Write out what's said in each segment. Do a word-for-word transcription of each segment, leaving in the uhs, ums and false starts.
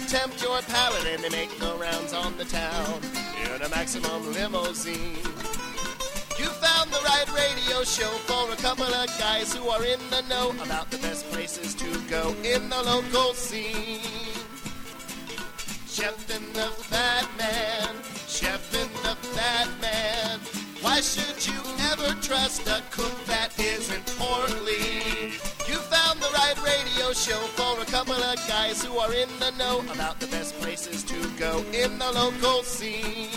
tempt your palate and they make no rounds on the town in a maximum limousine. You found the right radio show for a couple of guys who are in the know about the best places to go in the local scene. Chef and the Fat Man, Chef and the Fat Man. Why should you ever trust a cook that isn't portly? You found the right radio show for a couple of guys who are in the know about the best places to go in the local scene.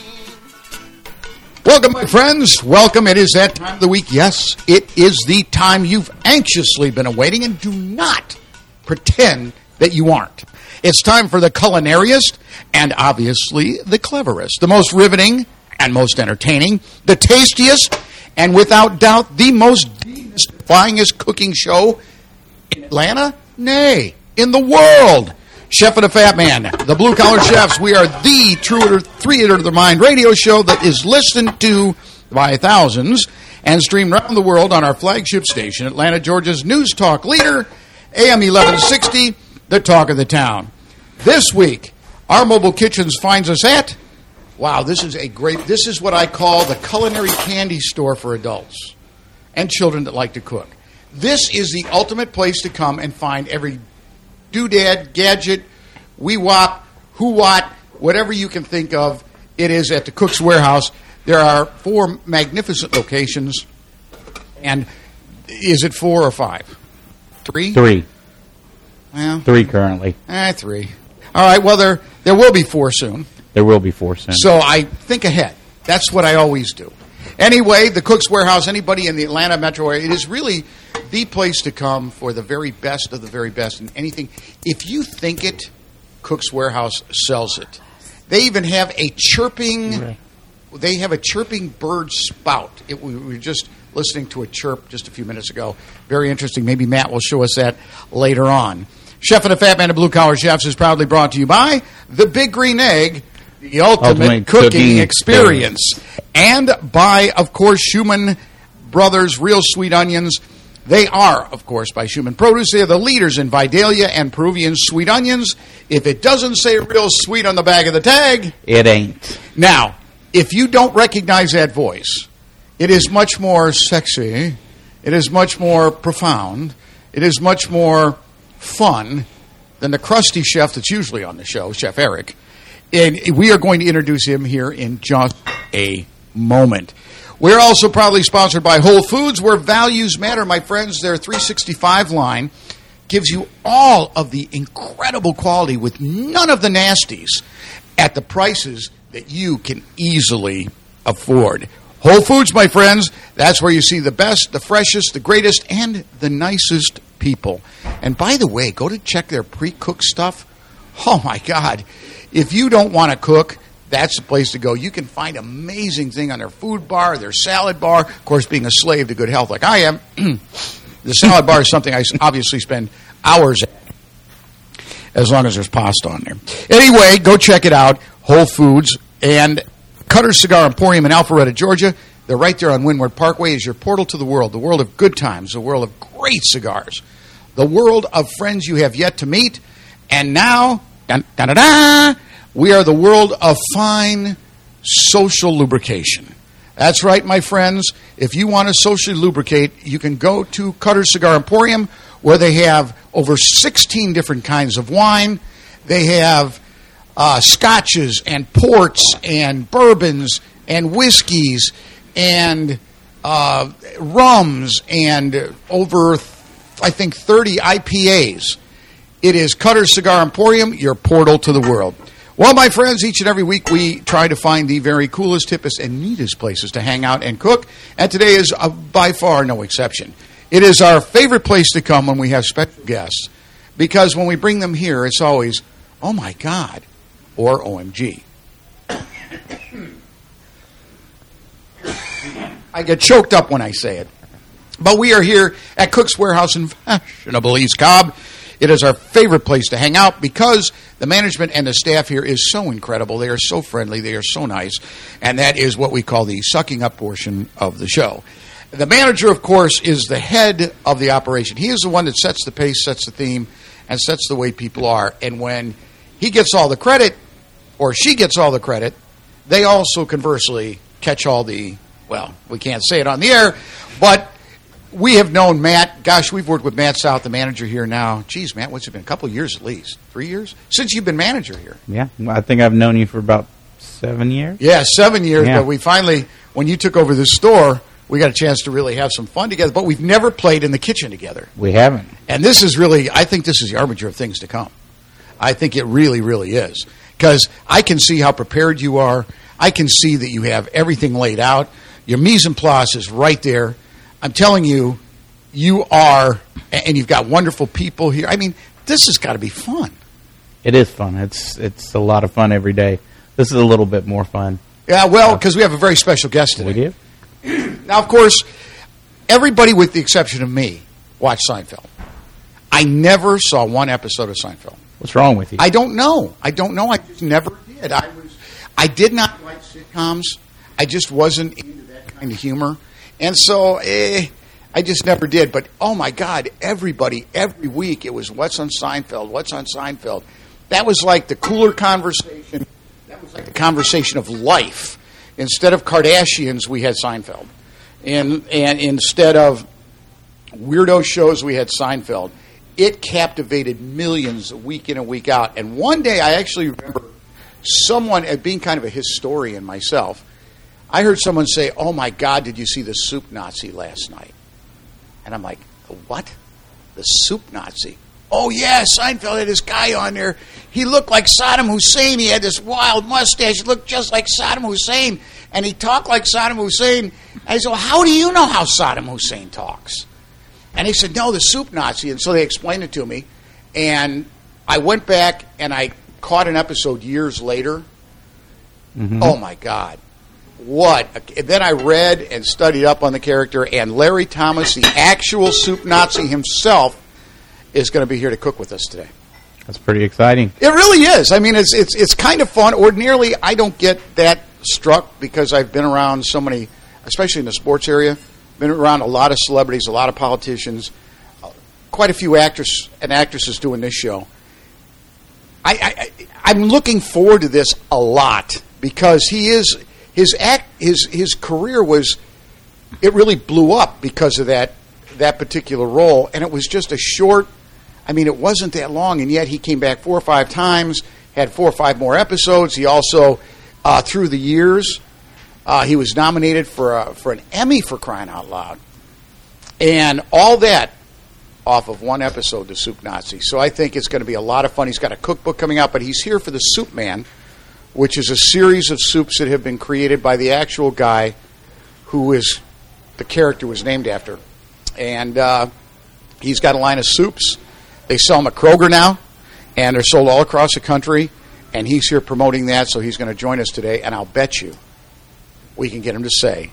Welcome, my friends. Welcome. It is that time of the week. Yes, it is the time you've anxiously been awaiting, and do not pretend that you aren't. It's time for the culinariest and obviously the cleverest, the most riveting and most entertaining, the tastiest, and without doubt the most demystifyingest cooking show in Atlanta, nay, in the world. Chef and the Fat Man, the Blue Collar Chefs. We are the true three-hitter to the mind radio show that is listened to by thousands and streamed around the world on our flagship station, Atlanta, Georgia's news talk leader, A M eleven sixty, the talk of the town. This week, our mobile kitchens finds us at, wow, this is a great, this is what I call the culinary candy store for adults and children that like to cook. This is the ultimate place to come and find every doodad, gadget, wee-wop, who-what, whatever you can think of. It is at the Cook's Warehouse. There are four magnificent locations. And is it four or five? Three? Three. Well, three currently. Eh, three. All right, well, there there will be four soon. There will be four soon. So I think ahead. That's what I always do. Anyway, the Cook's Warehouse, anybody in the Atlanta metro area, it is really the place to come for the very best of the very best in anything. If you think it, Cook's Warehouse sells it. They even have a chirping, right. they have a chirping bird spout. It, we were just listening to a chirp just a few minutes ago. Very interesting. Maybe Matt will show us that later on. Chef and the Fat Man of Blue Collar Chefs is proudly brought to you by the Big Green Egg, the ultimate, ultimate cooking, cooking experience. experience. And by, of course, Schumann Brothers Real Sweet Onions. They are, of course, by Schumann Produce. They are the leaders in Vidalia and Peruvian sweet onions. If it doesn't say real sweet on the back of the tag, it ain't. Now, if you don't recognize that voice, it is much more sexy. It is much more profound. It is much more fun than the crusty chef that's usually on the show, Chef Eric. And we are going to introduce him here in just a moment. We're also proudly sponsored by Whole Foods, where values matter, my friends. Their three sixty-five line gives you all of the incredible quality with none of the nasties at the prices that you can easily afford. Whole Foods, my friends, that's where you see the best, the freshest, the greatest, and the nicest people. And by the way, go to check their pre-cooked stuff. Oh, my God. If you don't want to cook, that's the place to go. You can find amazing thing on their food bar, their salad bar. Of course, being a slave to good health like I am, the salad bar is something I obviously spend hours at, as long as there's pasta on there. Anyway, go check it out, Whole Foods. And Cutter's Cigar Emporium in Alpharetta, Georgia. They're right there on Windward Parkway. Is your portal to the world, the world of good times, the world of great cigars, the world of friends you have yet to meet. And now, dun, dun, dun, dun, we are the world of fine social lubrication. That's right, my friends. If you want to socially lubricate, you can go to Cutter's Cigar Emporium, where they have over sixteen different kinds of wine. They have uh, scotches and ports and bourbons and whiskeys and uh, rums and over, I think, thirty I P As. It is Cutter's Cigar Emporium, your portal to the world. Well, my friends, each and every week we try to find the very coolest, hippest, and neatest places to hang out and cook, and today is uh, by far no exception. It is our favorite place to come when we have special guests, because when we bring them here, it's always, oh my God, or O M G. I get choked up when I say it. But we are here at Cook's Warehouse in fashionable East Cobb. It is our favorite place to hang out because the management and the staff here is so incredible. They are so friendly. They are so nice. And that is what we call the sucking up portion of the show. The manager, of course, is the head of the operation. He is the one that sets the pace, sets the theme, and sets the way people are. And when he gets all the credit, or she gets all the credit, they also conversely catch all the, well, we can't say it on the air, but we have known Matt. Gosh, we've worked with Matt South, the manager here now. Geez, Matt, what's it been? A couple of years at least. Three years? Since you've been manager here. Yeah, well, I think I've known you for about seven years. Yeah, seven years, yeah. But we finally, when you took over the store, we got a chance to really have some fun together, but we've never played in the kitchen together. We haven't. And this is really, I think this is the arbiter of things to come. I think it really, really is. Because I can see how prepared you are. I can see that you have everything laid out. Your mise en place is right there. I'm telling you, you are, and you've got wonderful people here. I mean, this has got to be fun. It is fun. It's it's a lot of fun every day. This is a little bit more fun. Yeah, well, because we have a very special guest today. We do. Now, of course, everybody with the exception of me watched Seinfeld. I never saw one episode of Seinfeld. What's wrong with you? I don't know. I don't know. I just never did. I was. I did not like sitcoms. I just wasn't into that kind of humor. And so, eh, I just never did. But, oh, my God, everybody, every week, it was, what's on Seinfeld? What's on Seinfeld? That was like the cooler conversation. That was like the conversation of life. Instead of Kardashians, we had Seinfeld. And, and instead of weirdo shows, we had Seinfeld. It captivated millions week in and week out. And one day, I actually remember someone, being kind of a historian myself, I heard someone say, oh, my God, did you see the Soup Nazi last night? And I'm like, what? The Soup Nazi? Oh, yeah, Seinfeld had this guy on there. He looked like Saddam Hussein. He had this wild mustache. He looked just like Saddam Hussein. And he talked like Saddam Hussein. And I said, well, how do you know how Saddam Hussein talks? And he said, no, the Soup Nazi. And so they explained it to me. And I went back and I caught an episode years later. Mm-hmm. Oh, my God. What? And then I read and studied up on the character, and Larry Thomas, the actual Soup Nazi himself, is going to be here to cook with us today. That's pretty exciting. It really is. I mean, it's it's it's kind of fun. Ordinarily, I don't get that struck because I've been around so many, especially in the sports area, been around a lot of celebrities, a lot of politicians, quite a few actors and actresses doing this show. I, I I'm looking forward to this a lot because he is. His act, his his career was, it really blew up because of that that particular role, and it was just a short. I mean, it wasn't that long, and yet he came back four or five times, had four or five more episodes. He also, uh, through the years, uh, he was nominated for a, for an Emmy for crying out loud, and all that off of one episode, The Soup Nazi. So I think it's going to be a lot of fun. He's got a cookbook coming out, but he's here for the Soup Man, which is a series of soups that have been created by the actual guy who is the character was named after. And uh, he's got a line of soups. They sell them at Kroger now, and they're sold all across the country. And he's here promoting that, so he's going to join us today. And I'll bet you we can get him to say,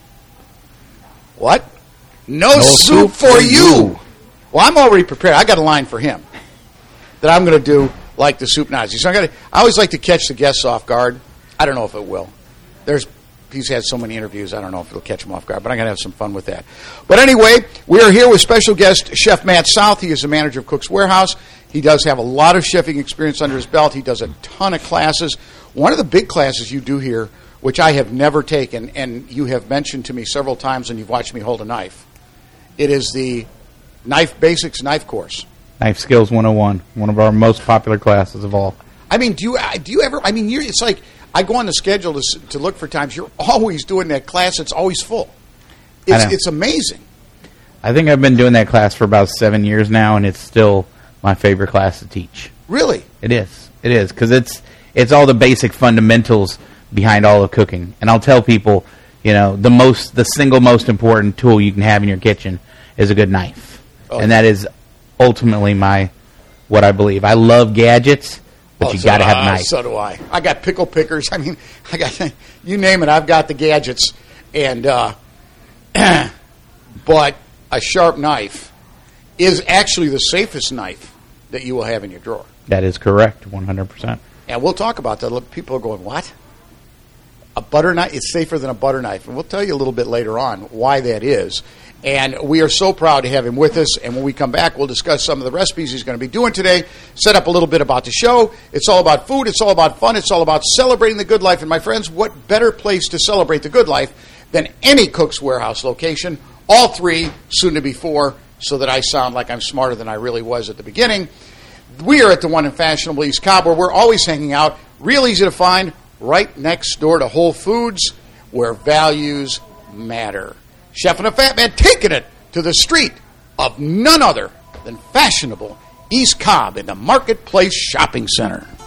what? No, no soup, soup for you. you. Well, I'm already prepared. I got a line for him that I'm going to do like the Soup Nazi. So I got. I always like to catch the guests off guard. I don't know if it will. There's. He's had so many interviews. I don't know if it'll catch him off guard, but I'm going to have some fun with that. But anyway, we are here with special guest Chef Matt South. He is the manager of Cook's Warehouse. He does have a lot of chefing experience under his belt. He does a ton of classes. One of the big classes you do here, which I have never taken, and you have mentioned to me several times, and you've watched me hold a knife. It is the Knife Basics Knife Course. Knife Skills one oh one, one of our most popular classes of all. I mean, do you do you ever? I mean, you're, it's like I go on the schedule to to look for times. You're always doing that class. It's always full. It's it's amazing. I think I've been doing that class for about seven years now, and it's still my favorite class to teach. Really? It is. It is because it's it's all the basic fundamentals behind all of cooking. And I'll tell people, you know, the most the single most important tool you can have in your kitchen is a good knife, oh. and that is ultimately my what I believe. I love gadgets, but oh, you so got to have uh, knives. So do I. I got pickle pickers. I mean, I got you name it. I've got the gadgets, and uh, but a sharp knife is actually the safest knife that you will have in your drawer. That is correct, one hundred percent. And we'll talk about that. Look, people are going, what? A butter knife? It's safer than a butter knife. And we'll tell you a little bit later on why that is. And we are so proud to have him with us. And when we come back, we'll discuss some of the recipes he's going to be doing today, set up a little bit about the show. It's all about food. It's all about fun. It's all about celebrating the good life. And my friends, what better place to celebrate the good life than any Cook's Warehouse location? All three, soon to be four, so that I sound like I'm smarter than I really was at the beginning. We are at the one in fashionable East Cobb, where we're always hanging out. Real easy to find, right next door to Whole Foods, where values matter. Chef and a Fat Man taking it to the street of none other than fashionable East Cobb in the Marketplace Shopping Center.